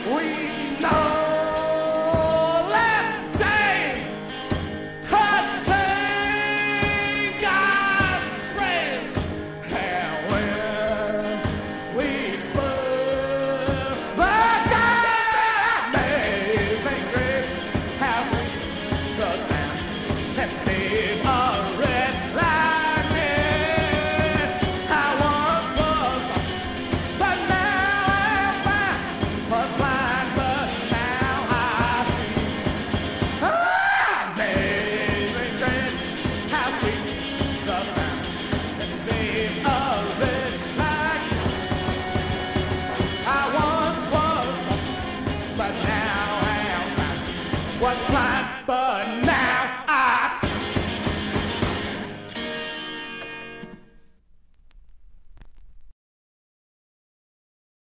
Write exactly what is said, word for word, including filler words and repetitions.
We know last day to sing God's praise, and when we first began, amazing grace, how sweet the sound that saved a wretch like me. I once was lost, but now I'm found. Was blind, but now I see. Ah, amazing grace, how sweet the sound that saved a wretch like me. I once was lost, but now I am found. Was blind, but now